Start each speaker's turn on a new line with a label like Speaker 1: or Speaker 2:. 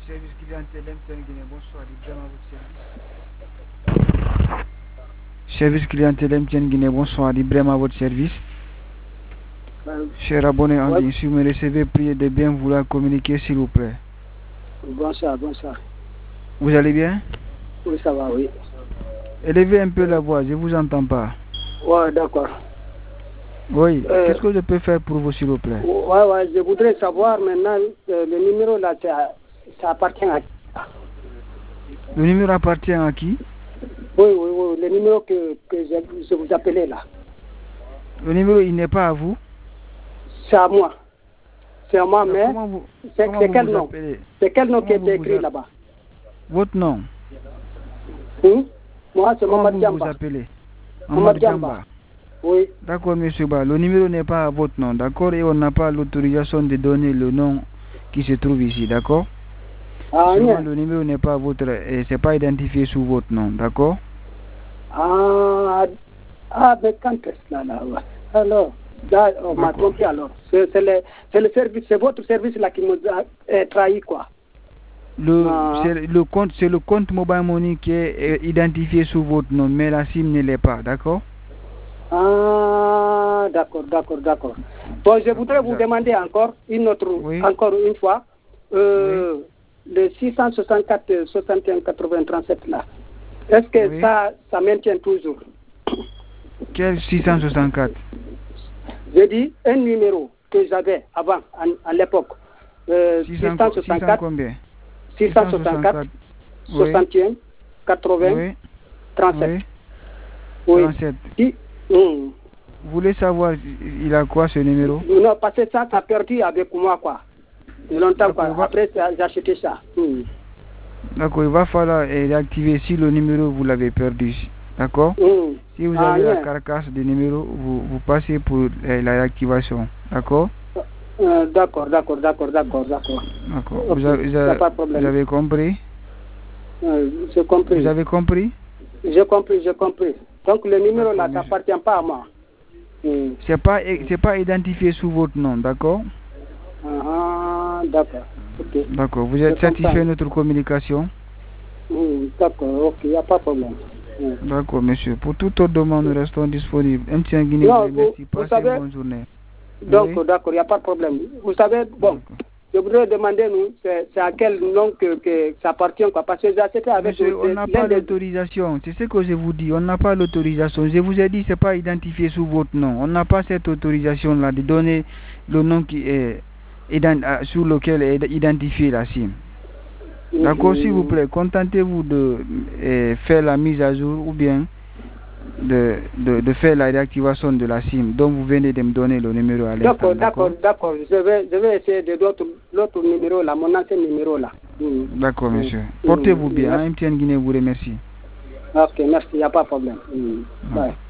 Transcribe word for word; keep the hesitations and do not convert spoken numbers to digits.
Speaker 1: Service clientèle M T N Guinée, bonsoir, Ibrahim à votre service. Service clientèle M T N Guinée, bonsoir, Ibrahim à votre service. Cher abonné en ligne, si vous me recevez, priez de bien vouloir communiquer s'il vous plaît.
Speaker 2: Bonsoir, bonsoir.
Speaker 1: Vous allez bien?
Speaker 2: Oui, ça va, oui.
Speaker 1: Élevez un peu la voix, je ne vous entends pas.
Speaker 2: Ouais, d'accord.
Speaker 1: Oui,
Speaker 2: Euh,
Speaker 1: qu'est-ce que je peux faire pour vous s'il vous plaît?
Speaker 2: Ouais, ouais, je voudrais savoir maintenant, euh, le numéro là, ça, ça appartient à qui?
Speaker 1: Le numéro appartient à qui?
Speaker 2: Oui, oui, oui, le numéro que, que je, je vous appelais là.
Speaker 1: Le numéro, il n'est pas à vous?
Speaker 2: C'est à moi. C'est à moi,
Speaker 1: Alors,
Speaker 2: mais
Speaker 1: comment vous,
Speaker 2: c'est
Speaker 1: comment
Speaker 2: c'est
Speaker 1: vous
Speaker 2: quel
Speaker 1: vous
Speaker 2: nom?
Speaker 1: appelez?
Speaker 2: C'est quel nom qui
Speaker 1: Comment
Speaker 2: est
Speaker 1: vous vous
Speaker 2: écrit
Speaker 1: a-
Speaker 2: là-bas?
Speaker 1: Votre nom?
Speaker 2: Hum? Moi, c'est
Speaker 1: Comment
Speaker 2: Mamad
Speaker 1: vous vous
Speaker 2: Djamba.
Speaker 1: appelez?
Speaker 2: Mamad
Speaker 1: Mamad
Speaker 2: Djamba.
Speaker 1: Djamba.
Speaker 2: Oui.
Speaker 1: D'accord, monsieur Ba. Le numéro n'est pas à votre nom, d'accord? Et on n'a pas l'autorisation de donner le nom qui se trouve ici, d'accord?
Speaker 2: Ah,
Speaker 1: Seulement,
Speaker 2: non.
Speaker 1: le numéro n'est pas votre, et c'est pas identifié sous votre nom, d'accord?
Speaker 2: Ah, ah, mais quand est-ce là, là ouais. Alors, là, on m'a
Speaker 1: D'accord.
Speaker 2: trompé alors. C'est c'est le, c'est le service, c'est votre service là qui nous a euh, trahi, quoi.
Speaker 1: Le,
Speaker 2: Ah.
Speaker 1: c'est le compte, c'est le compte Mobile Money qui est euh, identifié sous votre nom, mais la SIM ne l'est pas, d'accord?
Speaker 2: Ah, d'accord, d'accord, d'accord. Bon, je voudrais vous
Speaker 1: D'accord.
Speaker 2: demander encore une autre,
Speaker 1: Oui.
Speaker 2: encore une fois, euh, le six cent soixante-quatre soixante et un quatre-vingts trente-sept là. Est-ce que
Speaker 1: Oui.
Speaker 2: ça, ça maintient toujours?
Speaker 1: Quel six cent soixante-quatre?
Speaker 2: J'ai dit un numéro que j'avais avant, à, à l'époque. Euh,
Speaker 1: six
Speaker 2: six
Speaker 1: cents,
Speaker 2: cent
Speaker 1: six cents
Speaker 2: soixante-quatre,
Speaker 1: combien?
Speaker 2: six cent soixante-quatre,
Speaker 1: Oui.
Speaker 2: soixante et un, quatre-vingts,
Speaker 1: Oui.
Speaker 2: trente-sept.
Speaker 1: Oui.
Speaker 2: Oui.
Speaker 1: trente-sept.
Speaker 2: Si- hum.
Speaker 1: Vous voulez savoir, il a quoi ce numéro?
Speaker 2: Non, parce que ça, ça a perdu avec moi, quoi. Il y a longtemps, quoi.
Speaker 1: D'accord, va-
Speaker 2: Après, ça, j'ai acheté ça. Hum.
Speaker 1: D'accord, il va falloir euh, réactiver si le numéro vous l'avez perdu. D'accord?
Speaker 2: Hum.
Speaker 1: Si vous
Speaker 2: Ah,
Speaker 1: avez la
Speaker 2: bien.
Speaker 1: carcasse du numéro, vous, vous passez pour euh, la réactivation. D'accord?
Speaker 2: Euh, d'accord, d'accord, d'accord, d'accord, d'accord.
Speaker 1: D'accord.
Speaker 2: Ok,
Speaker 1: Vous, avez, vous
Speaker 2: y a
Speaker 1: avez-
Speaker 2: pas de problème.
Speaker 1: vous avez compris?
Speaker 2: Euh, j'ai compris.
Speaker 1: Vous avez compris?
Speaker 2: J'ai compris, j'ai compris. Donc, le numéro là,
Speaker 1: D'accord,
Speaker 2: ça
Speaker 1: monsieur.
Speaker 2: appartient pas à moi. Hum.
Speaker 1: C'est pas, c'est pas identifié sous votre nom, d'accord?
Speaker 2: Ah, d'accord. Ok.
Speaker 1: D'accord. Vous
Speaker 2: Je
Speaker 1: êtes satisfait
Speaker 2: comprends.
Speaker 1: de notre communication?
Speaker 2: Hum, d'accord, ok, il n'y a pas de problème. Hum.
Speaker 1: D'accord, monsieur. Pour toute autre demande, nous restons disponibles. M T N Guinée vous
Speaker 2: Non, vous,
Speaker 1: remercie.
Speaker 2: vous
Speaker 1: Passez
Speaker 2: savez,
Speaker 1: une bonne journée.
Speaker 2: donc,
Speaker 1: Oui?
Speaker 2: d'accord, il n'y a pas de problème. Vous savez, bon,
Speaker 1: D'accord.
Speaker 2: je voudrais demander, nous, c'est c'est à quel nom que, que ça appartient, quoi, parce que j'ai acheté avec
Speaker 1: Monsieur, on
Speaker 2: le-
Speaker 1: n'a
Speaker 2: l'un
Speaker 1: pas
Speaker 2: des...
Speaker 1: l'autorisation. C'est ce que je vous dis. On n'a pas l'autorisation. Je vous ai dit, c'est pas identifié sous votre nom. On n'a pas cette autorisation-là de donner le nom qui est ident- euh, sur lequel est identifié la SIM. D'accord, s'il vous plaît, contentez-vous de euh, faire la mise à jour ou bien de, de, de faire la réactivation de la SIM. Donc vous venez de me donner le numéro à l'instant.
Speaker 2: D'accord, d'accord, d'accord. Je vais, je vais essayer de l'autre l'autre numéro là, mon ancien numéro là. Hum.
Speaker 1: D'accord,
Speaker 2: Hum.
Speaker 1: monsieur.
Speaker 2: Hum.
Speaker 1: Portez-vous bien.
Speaker 2: Merci.
Speaker 1: Hein, M T N Guinée vous remercie.
Speaker 2: Ok, merci, il n'y a pas de problème. Hum.
Speaker 1: Ok.
Speaker 2: Bye.